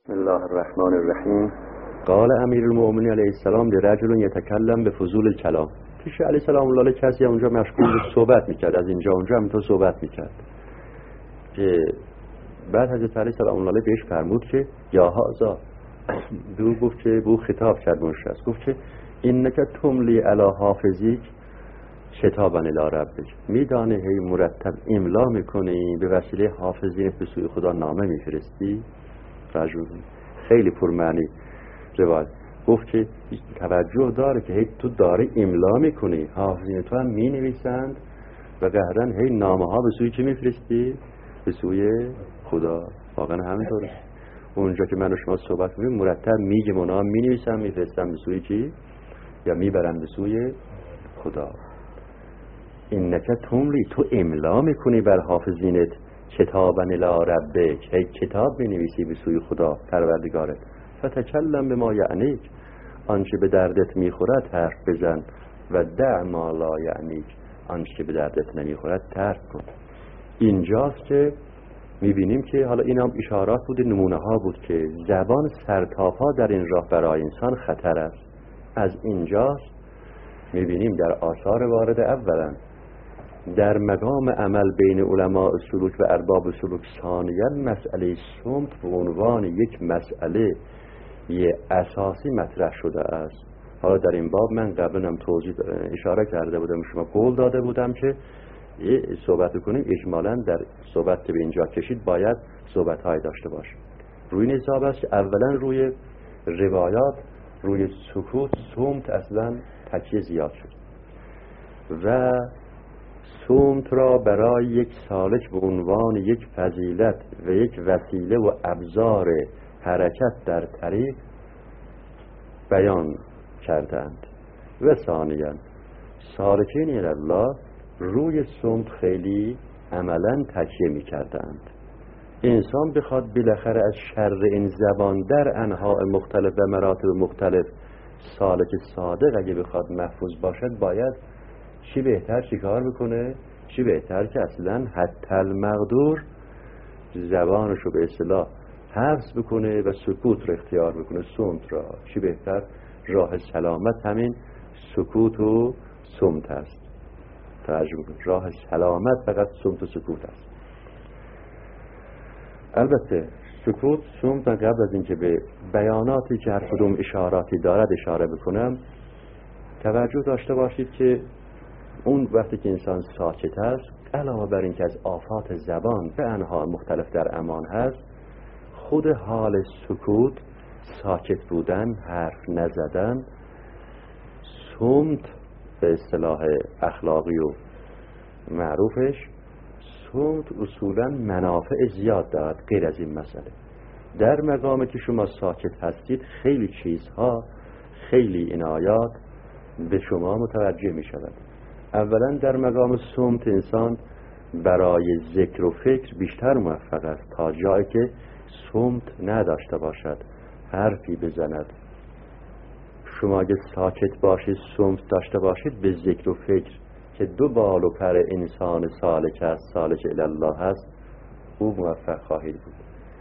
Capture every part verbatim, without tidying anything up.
بسم الله الرحمن الرحیم. قال امیر المؤمنین علیه السلام لرجل یتکلم به فضول الکلام. پیش علیه السلام الله کسی اونجا مشغول به صحبت میکرد، از اینجا اونجا همینطور صحبت میکرد که بعد حضرت علیه السلام الله بهش فرمود که یا هذا، دو گفت که بو خطاب کرد اونش است، گفت که اینک تملی علی حافظیک شتابا الی ربک، میدانه هی مرتب املا میکنی به وسیله حافظینت به سوی خدا نامه میفرستی. رجل خیلی پرمعنی روایت گفت که توجه داره که هی تو داره املا میکنی، حافظین تو هم مینویسند و قهرن هی نامه ها به سوی چی میفرستی؟ به سوی خدا. واقعا همینطوره. اونجا که من و شما صحبت میکنیم مرتب میگم اونا مینویسم میفرستم به سوی چی؟ یا میبرم به سوی خدا. اینک تملی، تو املا میکنی بر حافظینت کتابا الی ربک، هی کتاب بنویسی به سوی خدا پروردگارت. فتکلم بما یعنیک، آنچه به دردت میخورد حرف بزن و دع ما لا یعنیک، آنچه به دردت نمیخورد ترک کن. اینجاست که میبینیم که حالا این هم اشارات بود، نمونه ها بود که زبان سرتاپا در این راه برای انسان خطر است. از اینجاست میبینیم در آثار وارد اولا در مقام عمل بین علماء سلوک و ارباب سلوک، ثانیاً مسئله صمت به عنوان یک مسئله یه اساسی مطرح شده است. حالا در این باب من قبلا هم توضیح اشاره کرده بودم، شما قول داده بودم که یه صحبت کنیم اجمالاً در صحبت که به اینجا کشید باید صحبت های داشته باشه. روی این حساب است که اولا روی روایات روی سکوت صمت اصلا تکیه زیاد شد و صمت را برای یک سالک به عنوان یک فضیلت و یک وسیله و ابزار حرکت در طریق بیان کردند. و ثانیاً سالکین الی الله روی صمت خیلی عملاً تکیه می کردند. انسان بخواد بالاخره از شر این زبان در انواع مختلف و مراتب مختلف سالک صادق اگه بخواد محفوظ باشد، باید چی بهتر چی کار بکنه؟ چی بهتر که اصلا حتی المقدور زبانشو به اصطلاح حفظ بکنه و سکوت رو اختیار بکنه، صمت را. چی بهتر؟ راه سلامت همین سکوت و صمت است. توجه بکن، راه سلامت فقط صمت و سکوت است. البته سکوت، صمت، قبل از اینکه به بیاناتی که هر کدوم اشاراتی دارد اشاره بکنم، توجه داشته باشید که اون وقتی که انسان ساکت است، علاوه بر این که از آفات زبان به انواع مختلف در امان هست، خود حال سکوت، ساکت بودن، حرف نزدن، صمت به اصطلاح اخلاقی و معروفش، صمت اصولا منافع زیاد دارد. غیر از این مسئله در مقامی که شما ساکت هستید خیلی چیزها، خیلی عنایات به شما متوجه می شود. اولا در مقام صمت انسان برای ذکر و فکر بیشتر موفق است تا جایی که صمت نداشته باشد، حرفی بزند. شما اگه ساکت باشید، صمت داشته باشید، به ذکر و فکر که دو بال و پر انسان سالک است، سالک الی الله است، او موفق خواهید بود.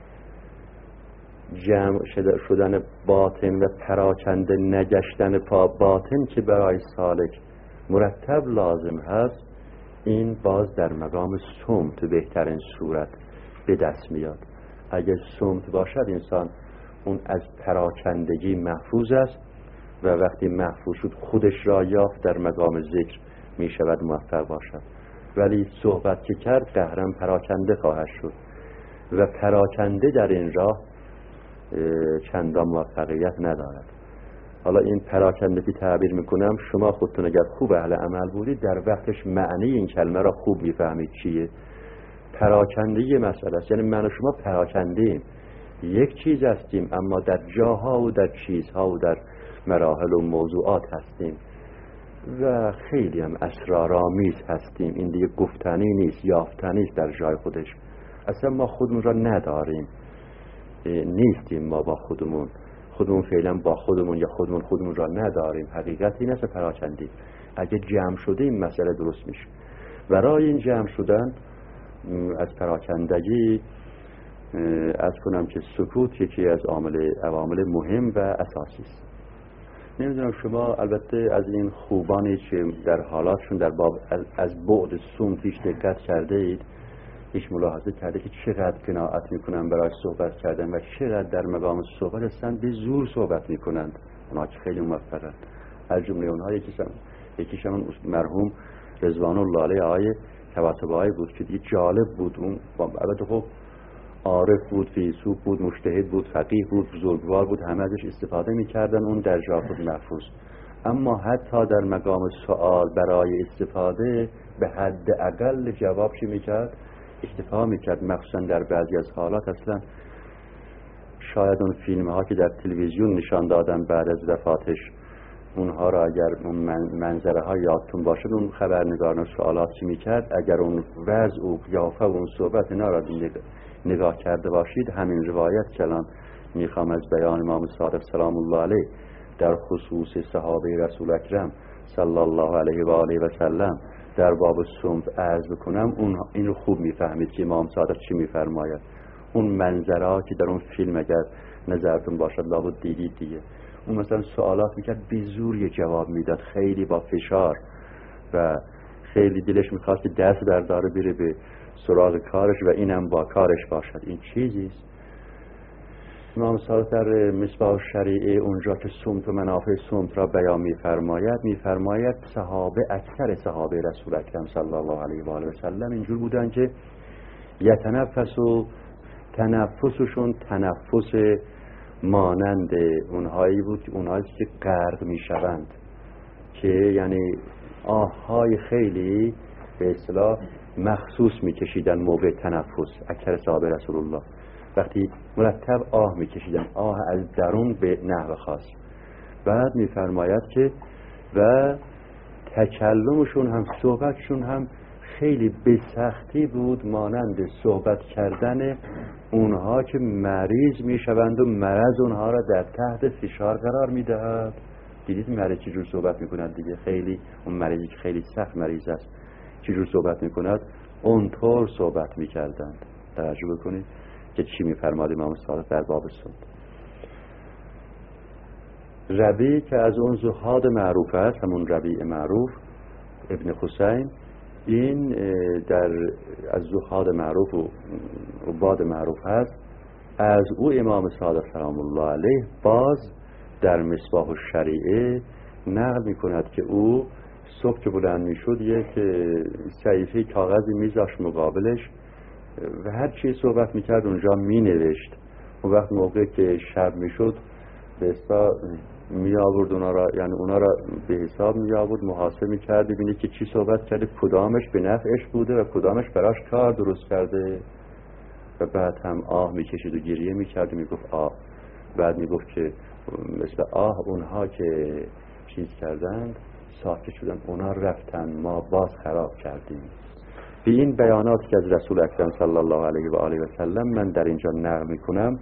جمع شدن باطن و پراکنده نگشتن پا باطن که برای سالک مرتب لازم هست، این باز در مقام صمت بهترین صورت به دست میاد. اگر صمت باشد انسان اون از پراکندگی محفوظ است و وقتی محفوظ شد خودش را یافت، در مقام ذکر می شود موفق باشد. ولی صحبت که کرد قهرم پراکنده خواهد شد و پراکنده در این راه چندان موفقیت ندارد. حالا این پراکنده که تعبیر میکنم، شما خودتون اگر خوب اهل عمل بودید در وقتش معنی این کلمه را خوب میفهمید چیه. پراکنده یه مسئله است، یعنی من و شما پراکنده ایم، یک چیز هستیم اما در جاها و در چیزها و در مراحل و موضوعات هستیم و خیلی هم اسرارآمیز هستیم. این دیگه گفتنی نیست، یافتنی است در جای خودش. اصلا ما خودمون را نداریم، نیستیم ما با خودمون، خودمون فعلا با خودمون یا خودمون خودمون را نداریم. حقیقت این است پراکندگی. اگه جمع شده این مسئله درست میشه. برای این جمع شدن از پراکندگی از کنم که سکوت یکی از عامل عوامل مهم و اساسی است. نمیدونم شما البته از این خوبانی که در حالاتشون در باب از بعد صمتیش دقت کرده اید، هیچ ملاحظه کرده که چقدر قناعت میکنن برای صحبت کردن و چقدر در مقام صحبت هستن به زور صحبت میکنند. اونا که خیلی موفقن. از جمله اونها یکیشون یکیشون مرحوم رضوان الله علیه آقای طباطبایی بود که دیگه جالب بود. اون البته خب عارف بود، فیلسوف بود، مجتهد بود، فقیه بود، بزرگوار بود، همه ازش استفاده میکردن، اون در جا بود محفوظ. اما حتی در مقام سوال برای استفاده به حد اقل جواب چی میکرد؟ اکتفا میکرد. مخصوصا در بعضی از حالات اصلا شاید اون فیلم ها که در تلویزیون نشان دادن بعد از وفاتش، اونها را اگر اون منظره ها یادتون باشد، اون خبرنگاران سوالات چی میکرد، اگر اون وضع و قیافه و اون صحبت اینا را نگاه کرده باشید، همین روایت کلام میخوام از بیان امام صادق سلام الله علیه در خصوص صحابه رسول اکرم صلی الله علیه و آله و سلم در باب صمت عرض بکنم. اون این رو خوب میفهمید که امام صادق چی میفرماید. اون منظره که در اون فیلم اگر نظرتون باشد لابد دیدید دیگه. اون مثلا سوالات میکرد بی زور یه جواب میداد، خیلی با فشار و خیلی دلش میخواست که دست برداره بره به سراغ کارش و اینم با کارش باشد. این چیزیست. امام صادق در مصباح الشریعه اونجا که صمت و منافع صمت را بیان میفرماید میفرماید صحابه، اکثر صحابه رسول اکرم صلی الله علیه و آله و سلم اینجور بودن که یتنفس و تنفسشون تنفس مانند اونهایی بود که اونهایی که غرق میشوند، که یعنی آههای خیلی به اصطلاح مخصوص میکشیدن موقع تنفس. اکثر صحابه رسول الله وقتی مرتب آه میکشیدن، آه از درون به نحو خاص. بعد میفرماید که و تکلمشون هم صحبتشون هم خیلی به سختی بود، مانند صحبت کردن اونها که مریض میشوند و مرض اونها را در تحت فشار قرار میدهد. دیدید مریض چجور صحبت میکند دیگه؟ خیلی اون مریضی که خیلی سخت مریض است چجور صحبت میکند؟ اونطور صحبت میکردند. توجه بکنید که چی میفرماد امام صادق در باب صمت. ربیع که از اون زهاد معروف است، همون ربیع معروف ابن حسین، این در از زهاد معروف و عباد معروف هست. از او امام صادق سلام الله علیه باز در مصباح الشریعه نقل میکند که او صبح که بلند میشد یک صحیفه کاغذی میذاشت مقابلش و هر چی صحبت میکرد اونجا مینوشت. و وقت موقع که شب میشد به اصطلاح می آورد اونا را، یعنی اونا را به حساب می آورد، محاسبه می کرد ببینید که چی صحبت کرده، کدامش به نفعش بوده و کدامش براش کار درست کرده. و بعد هم آه می کشید و گریه می کرد و می گفت آه. بعد می گفت که مثل آه اونها که چیز کردند ساکت شدن، اونا رفتن، ما باز خراب کردیم. به این بیانات که از رسول اکرم صلی الله علیه و آله و سلم من در اینجا نقل می کنم،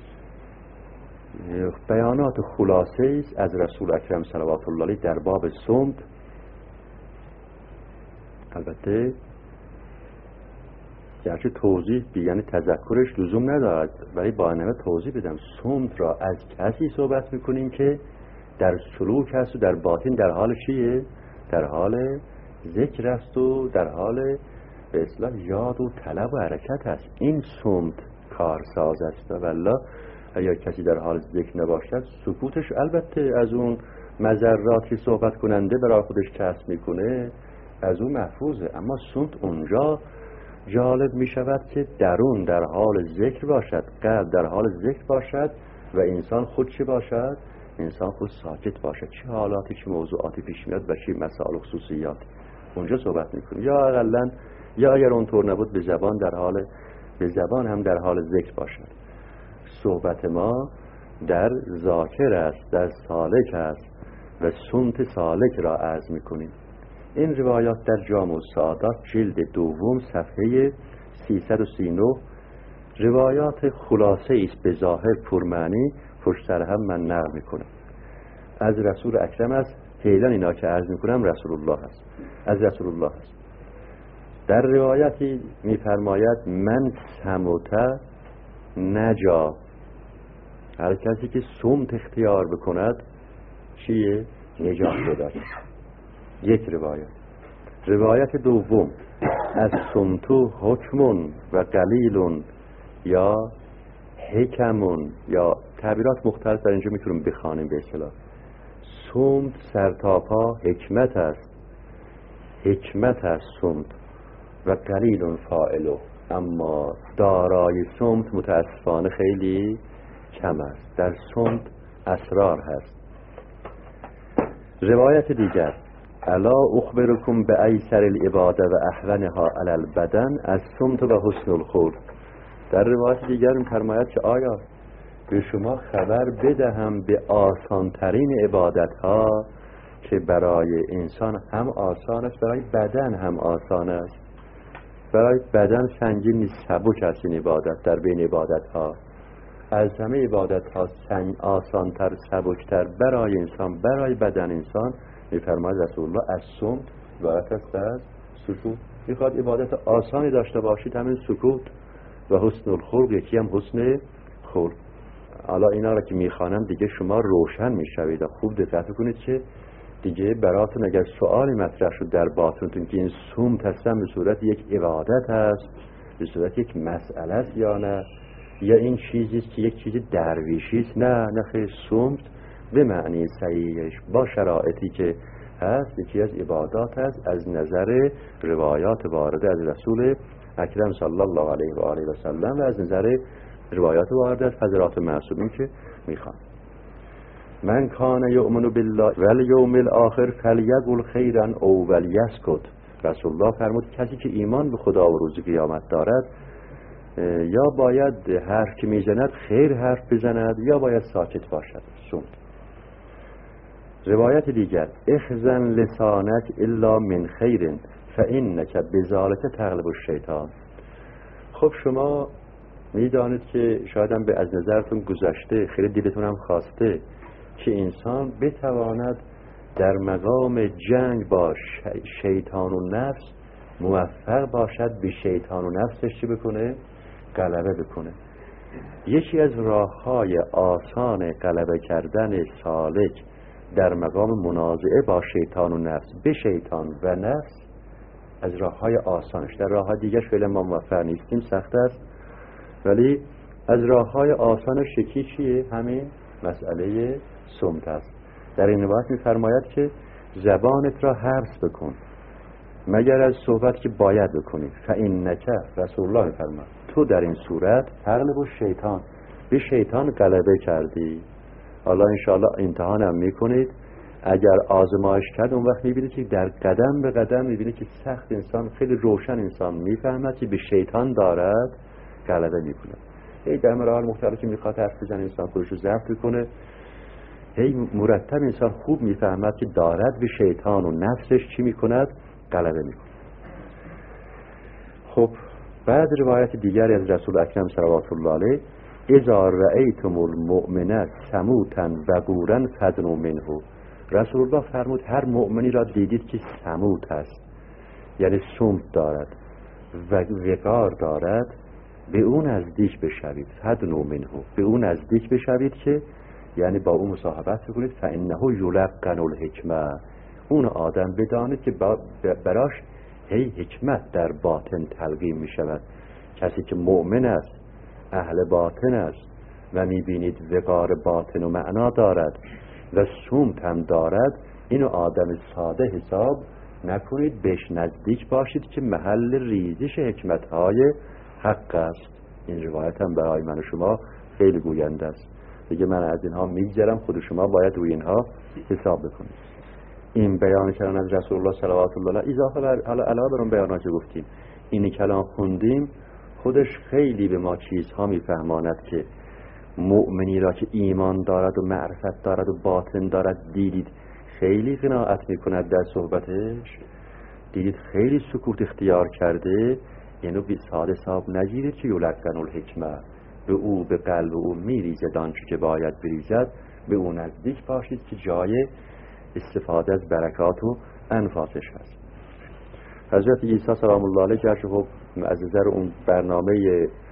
بیانات خلاصه است از رسول اکرم صلوات الله علیه در باب صمت. البته گرچه توضیح بی یعنی تذکرش لزوم ندارد، ولی با اینه توضیح بدم. صمت را از کسی صحبت میکنیم که در سلوک هست و در باطن در حال چیه؟ در حال ذکر است و در حال به اصطلاح یاد و طلب و حرکت است. این صمت کارساز است. والله اگر کسی در حال ذکر نباشد، سکوتش البته از اون مضراتی صحبت کننده برای خودش کسب میکنه، از اون محفوظه. اما صمت اونجا جالب میشود که درون در حال ذکر باشد، قلب در حال ذکر باشد و انسان خود چی باشد؟ انسان خود ساکت باشد. چه حالاتی، چه موضوعاتی پیش میاد و چه مسائل و خصوصیاتی اونجا صحبت میکنه. یا اقلن یا اگر اونطور نبود به زبان در حال به زبان هم در حال ذکر باشد. صحبت ما در ذاکر است، در سالک است و صمت سالک را عرض میکنیم. این روایات در جامع السعادات جلد دوم صفحه سیصد و سی و نه روایات خلاصه است، به ظاهر پرمعنی، پشت سر هم من نقل میکنم. از رسول اکرم است. فعلا اینا که عرض میکنم رسول الله است، از رسول الله است. در روایتی میفرماید من سموته نجا. هر کسی که صمت اختیار بکند چیه؟ نجات پیدا کرد. یک روایت. روایت دوم، از صمتو حکمون و قلیلون یا حکمون، یا تعبیرات مختلف در اینجا میتونیم بخوانیم به اصطلاح. صمت سرتاپا حکمت است، حکمت است صمت، و قلیلون فاعلو، اما دارای صمت متاسفانه خیلی کم است. در صمت اسرار هست. روایت دیگر، الا اخبرکم به ایسر العباده و احونها علی البدن از صمت و حسن الخلق. در روایت دیگر می‌فرماید که آیا به شما خبر بدهم به آسان ترین عبادت ها که برای انسان هم آسان است، برای بدن هم آسان است. برای بدن سنگین نیست، سبک است این عبادت. در بین عبادت ها از همه عبادت ها سنگ آسان تر، سبک تر برای انسان، برای بدن انسان میفرماید رسول الله از صمت عبارت است از سکوت. میخواد عبادت آسانی داشته باشید، همین سکوت و حسن الخلق. یکی هم حسن خلق. حالا اینا را که میخوانم دیگه شما روشن میشوید. خوب دقت کنید که دیگه براتون اگر سوالی مطرح شد در باطنتون که این صمت هستن به صورت یک عبادت هست، به صورت یک مسئله است یا نه، یا این چیزی است که یک چیز درویشی است، نه نه خیر، صمت به معنی صحیحش با شرایطی که هست یکی از عبادات است از نظر روایات وارده از رسول اکرم صلی الله علیه و آله و سلم و از نظر روایات وارده از حضرات معصومین که میخوان. من کان یؤمن بالله و الیوم الاخر فلیقل خیرا او ولیسکت. رسول الله فرمود کسی که ایمان به خدا و روز قیامت دارد یا باید حرف که میزند خیر حرف بزند یا باید ساکت باشد. صمت. روایت دیگر، اخزن لسانک الا من خیر فانک بذلک تغلب الشیطان. خب شما میدانید که شاید هم به از نظرتون گذشته، خیلی دلتون هم خواسته که انسان بتواند در مقام جنگ با شیطان و نفس موفق باشد به شیطان و نفسش چی بکنه؟ غلبه بکنه. یکی از راههای آسان غلبه کردن سالک در مقام منازعه با شیطان و نفس، به شیطان و نفس، از راههای آسانش. در راههای دیگه خیلی ما موفق نیستیم، سخت است، ولی از راههای آسانش یکی چیه؟ همین مسئله صمت است. در این روایت می‌فرماید که زبانت را حبس بکن مگر از صحبت که باید بکنی. فإنک، رسول الله می‌فرماید تو در این صورت تغلب الشیطان، به شیطان غلبه کردی. حالا انشاءالله امتحان هم میکنید، اگر آزمایش کرد اون وقت میبینید که در قدم به قدم میبینید که سخت انسان، خیلی روشن انسان میفهمد که به شیطان دارد غلبه میکنه. هی در مراحل مختلفی میخواد حرف بزنه، انسان خودش رو ضبط کنه، هی مرتب انسان خوب میفهمد که دارد به شیطان و نفسش چی میکند؟ غلبه میکنه. خب بعد روایت دیگری از رسول اکرم صلوات الله علیه، اذا رأیتم المؤمن سموتا وقورا فدنوا منه. رسول الله فرمود هر مؤمنی را دیدید که سموت است، یعنی صمت دارد و وقار دارد، به اون نزدیک بشوید. فدنوا منه، به اون نزدیک بشوید که یعنی با اون مصاحبت بکنید. فانه یلقن الحکمه، اون آدم بدانید که براش هی حکمت در باطن تلقین می شود. کسی که مؤمن است، اهل باطن است و میبینید وقار باطن و معنا دارد و صمت هم دارد، اینو آدم ساده حساب نکنید، بهش نزدیک باشید که محل ریزش حکمتهای حق است. این روایت هم برای من و شما خیلی گوینده است. دیگه من از اینها میگذرم، خود شما باید روی اینها حساب بکنید. این بیان کردن از رسول الله صلوات الله علیه اضافه بر حالا علاوه بر اون بیانات که گفتیم، اینی کلام خوندیم خودش خیلی به ما چیزها میفهماند که مؤمنی را که ایمان دارد و معرفت دارد و باطن دارد دیدید خیلی قناعت میکند در صحبتش، دیدید خیلی سکوت اختیار کرده، اینو بی ساده حساب نگیرید که یلقن الحکمه، به او به قلب او میریزد آنچه که باید بریزد، به او نزدیک باشید که جای استفاده از برکات و انفاسش هست. حضرت عیسی سلام الله علیه که خب از نظر اون برنامه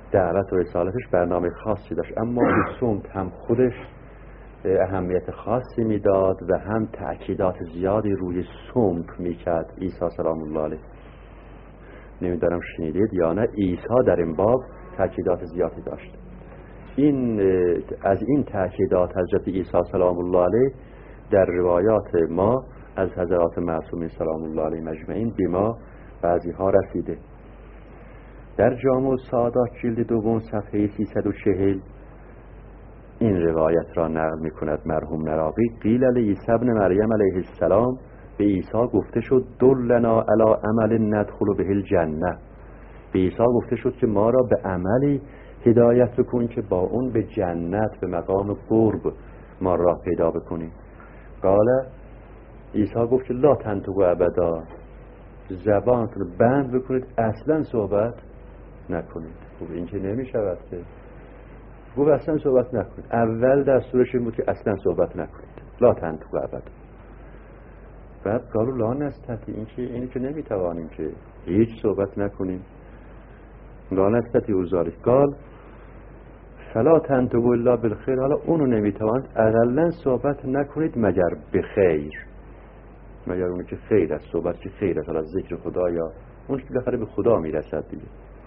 دعوت و رسالتش برنامه خاصی داشت، اما به سمت هم خودش اهمیت خاصی میداد و هم تأکیدات زیادی روی سمت میکرد عیسی سلام الله علیه. نمیدارم شنیدید یا نه، عیسی در این باب تأکیدات زیادی داشت. این از این تأکیدات حضرت عیسی سلام الله علیه در روایات ما از حضرات معصومین سلام الله علیه مجمعین به ما بعضی ها رسیده. در جامع السعادات جلد دوم صفحه سیصد و چهل این روایت را نقل می کند مرحوم نراقی: قیل لعیسی ابن مریم علیه السلام، به عیسی گفته شد دلنا علی عمل ندخل به الجنه. به عیسی گفته شد که ما را به عملی هدایت بکن که با اون به جنت، به مقام قرب ما راه پیدا بکنیم. قال، عیسی گفت که لا تنطقوا ابدا، زبانتون بند بکنید، اصلا صحبت نکنید. خب این که نمیشود که گفت اصلا صحبت نکنید. اول دستورش این بود که اصلا صحبت نکنید، لا تنطقوا ابدا. بعد قالوا لا نستطیع، این که اینی که نمیتوانیم که هیچ صحبت نکنیم. لا نستطیع ذلک. قال فلا تنطقوا الا بالخیر، حالا اونو نمیتوانید، اقلا صحبت نکنید مگر به خیر، مگر اونی که خیر است، صحبت که خیر است، حالا ذکر خدا یا اون که بالاخره به خدا میرسد دیگه.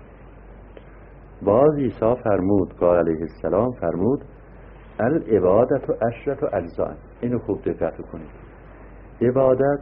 باز عیسی فرمود، قال علیه السلام فرمود العبادت و عشرت و اجزاء. اینو خوب دقت کنید. عبادت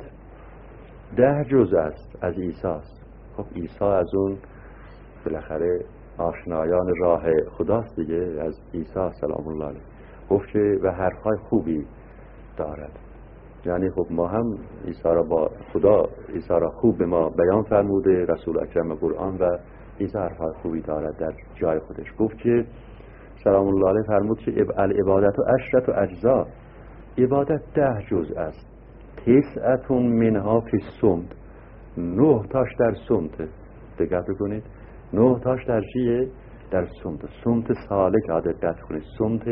ده جزء است از عیسی است. خب عیسی از اون بالاخره آشنایان راه خداست دیگه، از عیسی سلام الله علیه گفت که و حرفای خوبی دارد. یعنی خب ما هم عیسی را با خدا، عیسی را خوب به ما بیان فرموده رسول اکرم قرآن، و عیسی حرفای خوبی دارد در جای خودش. گفت که سلام الله علیه فرمود که العبادت و عشرت و اجزا، عبادت ده جزء است. تسعتون منها فی الصمت، نه تاش در صمت. دقت کنید، نه تاش در چیه؟ در صمت. صمت سالک ها دقت کنید، صمت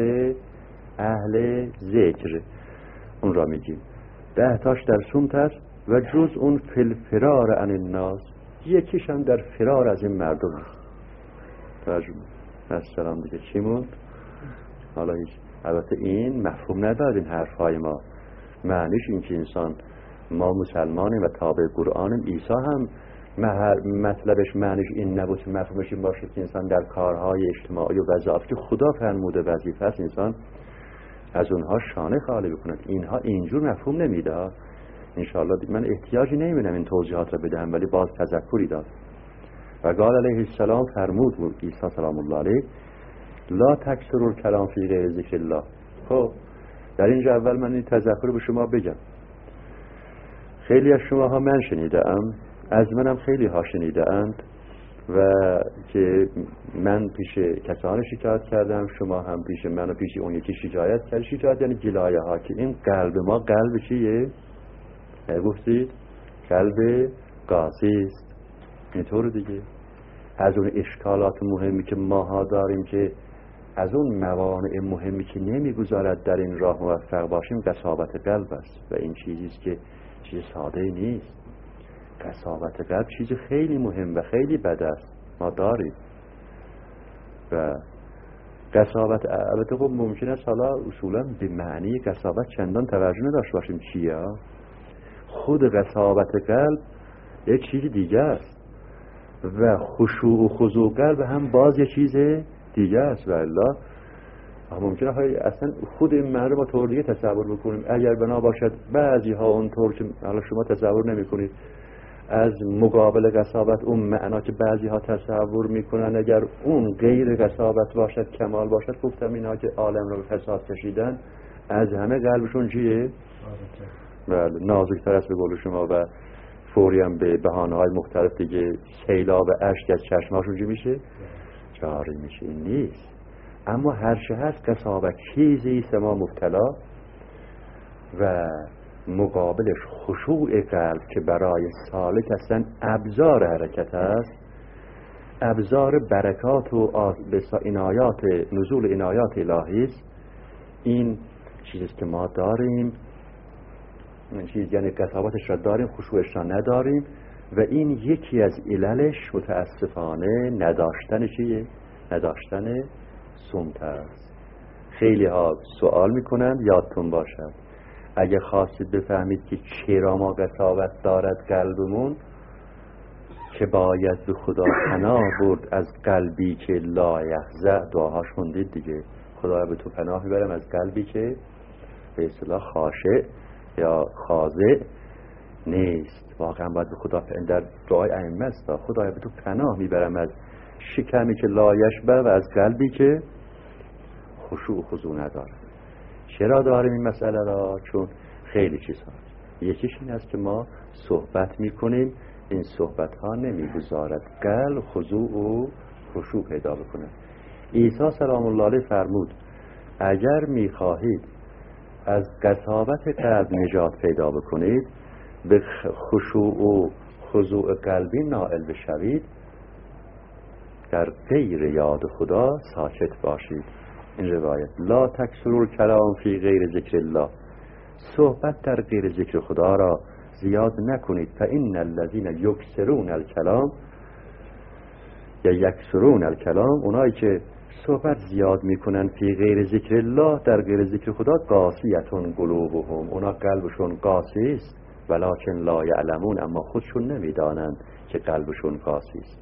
اهل ذکر اون را میگیم. ده تاش در صمت است و جز اون فی الفرار عن الناس، یکیش هم در فرار از این مردم است. ترجمه السلام دیگه چی موند؟ حالا هیچ. البته این مفهوم نداره این حرفهای ما، معنیش این که انسان ما مسلمانیم و تابع قرآنیم. عیسی هم مطلبش معنیش این نبود، مفهومش این باشه که انسان در کارهای اجتماعی و وظایفی که خدا فرموده وظیفه است انسان از اونها شانه خالی بکند. اینها اینجور مفهوم نمیده. انشاءالله من احتیاجی نمیبینم این توضیحات را بدهم، ولی باز تذکری داد. و قال علیه السلام فرمود عیسی سلام الله علیه لا تکثروا الکلام فی غیر ذکر الله. خب در اینجا اول من این تذکر به شما بگم. خیلی از شما ها من شنیده ام، از منم خیلی ها شنیده اند و که من پیش کسانی شکایت کردم، شما هم پیش من و پیش اون یکی شکایت کرد. شکایت یعنی گلایه ها که این قلب ما قلب چیه؟ گفتید قلب قاسی است. اینطور دیگه از اون اشکالات مهمی که ماها داریم، که از اون موانع مهمی که نمیگذارد در این راه موفق باشیم قساوت قلب است. و این چیزیست که چیز ساده نیست. قساوت قلب چیز خیلی مهم و خیلی بد است، ما داریم. و قساوت البته خب ممکن است حالا اصولا به معنی قساوت چندان توجه نداشته باشیم چیه. خود قساوت قلب یک چیز دیگه است و خشوع و خضوع قلب هم باز یک چیز دیگه است. و الا ممکنه های اصلا خود این معنی ما طور دیگه تصور بکنیم. اگر بنا باشد بعضی ها اون طور که حالا شما تصور نمی کنید از مقابل قساوت اون معنا که بعضی ها تصور میکنن، اگر اون غیر قساوت باشد کمال باشد، گفتم اینا که عالم رو به فساد کشیدن از همه قلبشون چیه؟ بله نازکتر است به قول شما و فوری هم به بهانه‌های مختلف دیگه سیلاب اشک از چشماشون چی میشه؟ جاری میشه. این نیست. اما هر چه هست قساوت چیزی است ما مبتلا و مقابلش خشوع قلب که برای سالک هستن ابزار حرکت است، ابزار برکات و عنایات نزول عنایات الهی است. این چیزی که ما داریم، این چیز یعنی قساوتش را داریم، خشوعش را نداریم و این یکی از عللش متاسفانه نداشتن چیه؟ نداشتن صمت است. خیلی ها سوال میکنند، یادتون باشد اگه خواستید بفهمید که چرا ما قساوت دارد قلبمون، که باید به خدا پناه برد از قلبی که لا یخضع. دعاهاش خوندید دیگه، خدا به تو پناه میبرم از قلبی که به اصطلاح خاشع یا خاضع نیست. واقعا باید به خدا در دعای ائمه است، خدایا به تو پناه میبرم از شکمی که لا یشبع و از قلبی که خشوع و خضوع نداره. چرا داریم این مسئله را؟ چون خیلی چیزها، یکیش این است که ما صحبت میکنیم، این صحبت ها نمیگذارد قلب خضوع و خشوع پیدا بکنه. عیسی سلام الله علیه فرمود اگر میخواهید از قساوت قلب نجات پیدا بکنید، به خشوع و خضوع قلبی نائل بشوید، در غیر یاد خدا ساکت باشید. این روایت لا تکثروا الکلام فی غیر ذکر الله، صحبت در غیر ذکر خدا را زیاد نکنید. فإن الذین یکثرون الکلام یا یکثرون الکلام، اونایی که صحبت زیاد میکنن فی غیر ذکر الله، در غیر ذکر خدا، قاسیتون قلوبهم، اونا قلبشون قاسی است، ولکن لا یعلمون، اما خودشون نمیدانند که قلبشون قاسی است.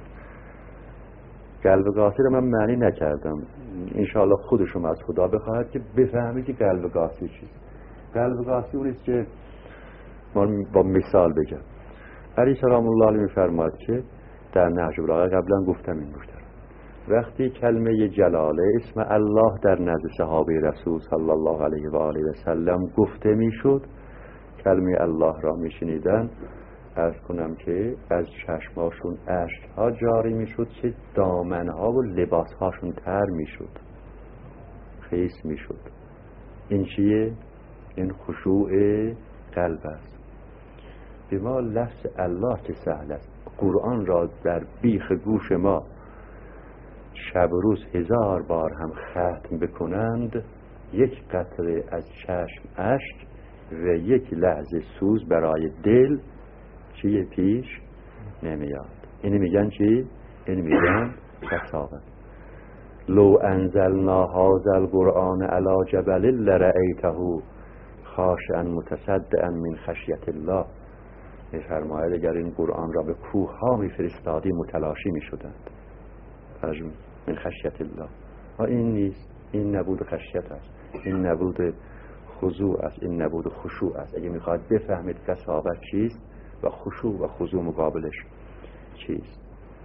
قلب قاسی رو من معنی نکردم، انشاءالله خودشون از خدا بخواهد که بفهمید که قلب قاسی چیست. قلب قاسی اونیست که من با مثال بگم. علی سلام الله علیه میفرماید که در نهج البلاغه قبلا گفتم این گفتم وقتی کلمه جلاله اسم الله در نزد صحابه رسول صلی الله علیه و آله و سلم گفته میشد، کلمه الله را میشنیدن، عرض کنم که از چشماشون اشک‌ها جاری میشد که دامنها و لباسهاشون تر میشد، خیس میشد. این چیه؟ این خشوع قلب است. به ما لفظ الله که سهل است، قرآن را در بیخ گوش ما شب و روز هزار بار هم ختم بکنند، یک قطره از چشم اشک و یک لحظه سوز برای دل چیه پیش نمیاد. اینی میگن چی؟ اینی میگن قساوت. لو انزلنا هذا القرآن علی جبل لرأیته خاشعا متصدعا من خشیت الله. میفرماید اگر این قرآن را به کوه ها میفرستادی متلاشی میشدند من خشیت الله. و این نیست، این نبود خشیت است، این نبود خضوع است، این نبود خشوع است. اگه میخواد بفهمید قساوت چیست و خشوع و خضوع مقابلش چیست.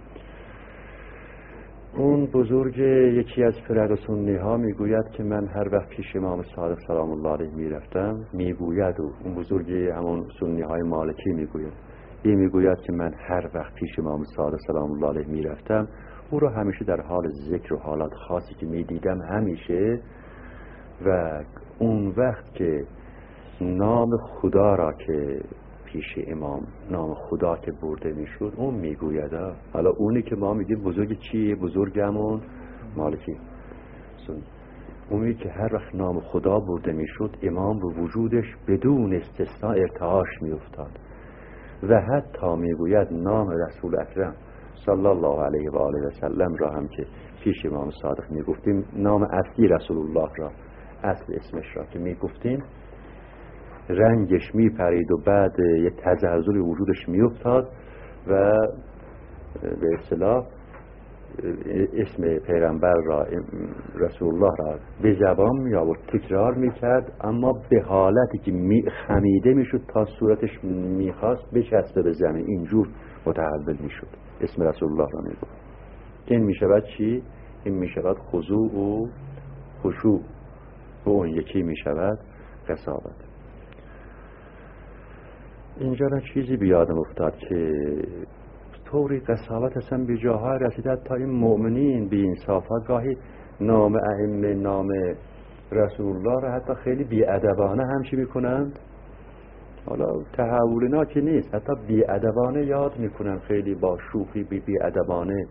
اون بزرگ یکی از فرق سنی ها میگوید که من هر وقت پیش امام صادق سلام الله علیه میرفتم، میگوید، و اون بزرگ همون سنی های مالکی میگوید، این میگوید که من هر وقت پیش امام صادق سلام الله علیه میرفتم، او را همیشه در حال ذکر و حالات خاصی که میدیدم همیشه، و اون وقت که نام خدا را که پیش امام نام خدا که برده میشد، اون میگوید. حالا اونی که ما میگیم بزرگ چیه؟ بزرگ همون مالکی سن. اونی که هر وقت نام خدا برده میشد، امام به وجودش بدون استثناء ارتعاش میافتاد. و حتی میگوید نام رسول اکرم صلی الله علیه و آله و سلم را هم که پیش امام صادق میگفتیم، نام اصلی رسول الله را، اصل اسمش را که میگفتیم، رنگش میپرید و بعد یه تزلزل وجودش میافتاد و به اصطلاح اسم پیغمبر را، رسول الله را به زبان می آورد، تکرار میکرد، اما به حالتی که می خمیده میشد تا صورتش میخواست بچسبه به زمین، اینجور متحول میشد. اسم رسول الله را میگفت. این میشود چی؟ این میشود خضوع و خشوع، و اون یکی میشود قساوت. اینجا را چیزی بیادم افتاد که طوری قساوت اصلا به جاها رسیده تا این مؤمنین بی انصافا گاهی نام ائمه، نام رسول الله را حتی خیلی بی ادبانه همچی میکنند. حالا تحول اینا که نیست، حتی بی ادبانه یاد میکنن، خیلی با شوخی بی بی ادبانه.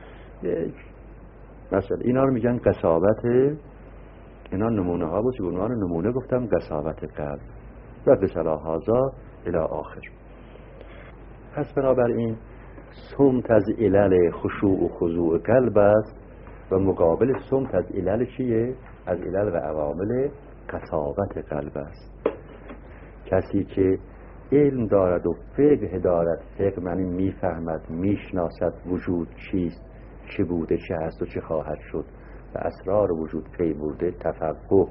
مثلا اینا رو میگن قساوت. اینا نمونه ها بود که اونها رو نمونه گفتم، قساوت قلب و به صلاح هازا الی آخر. پس بنابراین صمت از علل خشوع و خضوع قلب است و مقابل صمت از علل چیه؟ از علل و عوامل قساوت قلب است. کسی که علم دارد و فقه دارد، فقه معنی میفهمد، میشناسد وجود چیست، چه بوده، چه هست و چه خواهد شد و اسرار وجود پی برده، تفقه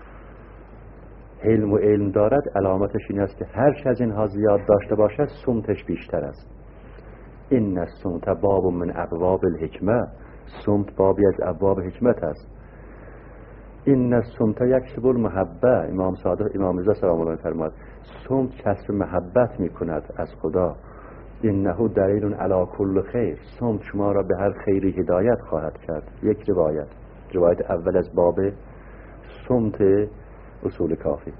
علم و علم دارد، علامتش این است که هر چه از اینها زیاد داشته باشد صمتش بیشتر است. این الصمت باب من ابواب الحکمه، صمت بابی از ابواب حکمت است. این الصمت یکسب المحبه، امام صادق امام رضا سلام الله علیه فرمود صمت کسب محبت میکند از خدا. انه دلیل علی کل خیر، صمت شما را به هر خیری هدایت خواهد کرد. یک روایت، روایت اول از باب صمت اصول کافی.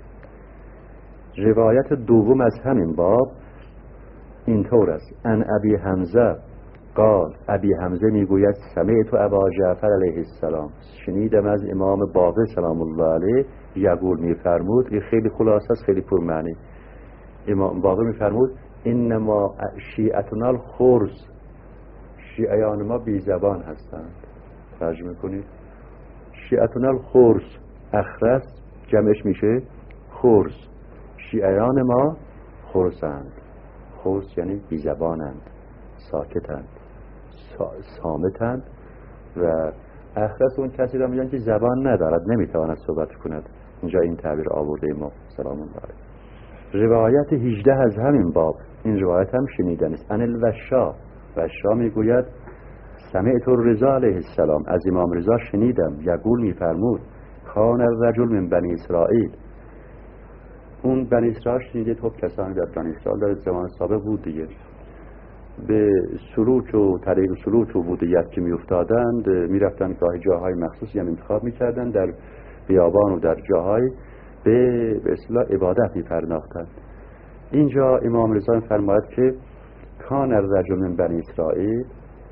روایت دوم از همین باب اینطور است: ان ابی حمزه قال، ابی حمزه میگوید سمعت ابا جعفر علیه السلام، شنیدم از امام باقر سلام الله علیه یقول میفرمود، این خیلی خلاصه است، خیلی پرمعنی. امام باقر میفرمود انما شیعتنا الخرس، شیعیان ما بی زبان هستند. ترجمه کنید شیعتنا الخرس، اخرس جمعش میشه خرس، شیعیان ما خرسند. خرس یعنی بی زبانند، ساکتند، صامتند. و اخرس اون کسی را میگن که زبان ندارد، نمیتواند صحبت کند. اینجا این تعبیر آورده ما سلام الله علیه. روایت هجده از همین باب، این روایت هم شنیدن است. ان الوشا، وشا میگوید سمعت الرضا علیه السلام، از امام رضا شنیدم یقول میفرمود کان الرجل من بنی اسرائیل، اون بنی اسرائیل شنیده خب کسانی در بنی اسرائیل در زمان سابق بود دیگه، به سلوک و طریق سلوک و بودیت که می افتادند می گاهی جاهای مخصوصی هم انتخاب می کردن، در بیابان و در جاهای به به اصطلاح عبادت می پرداختند. اینجا امام رضا فرماید که کان الرجل من بنی اسرائیل،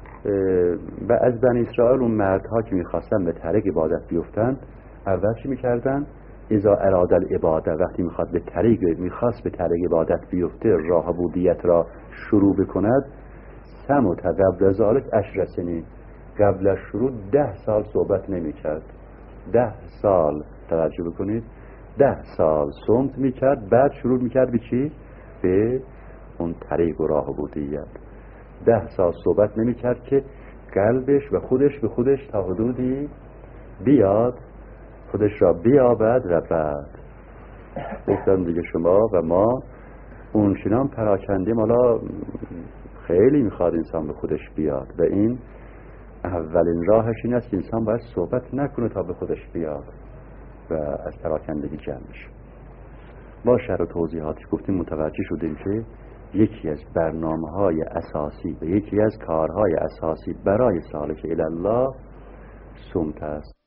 و از بنی اسرائیل اون مردها که می خواستن به طریق عبادت بیفتند اول چی می کردن؟ اذا اراد العباده، وقتی میخواد به طریق میخواست به طریق عبادت بیفته، راه عبودیت را شروع بکند، سمت قبل ذالک عشر سنین، قبل از شروع ده سال صحبت نمیکرد. ده سال توجه بکنید، ده سال صمت میکرد، بعد شروع میکرد به چی؟ به اون طریق و راه عبودیت. ده سال صحبت نمیکرد که قلبش و خودش به خودش تا حدودی بیاد، خودش را بیابد و بعد گفتم دیگه شما و ما اون چنان پراکنده، مالا خیلی میخواد انسان به خودش بیاد و این اولین راهش این است که انسان باید صحبت نکنه تا به خودش بیاد و از پراکندگی جمع بشه. با شرح و توضیحاتی گفتیم متوجه شدیم که یکی از برنامه‌های اساسی و یکی از کارهای اساسی برای سالک الی الله صمت است.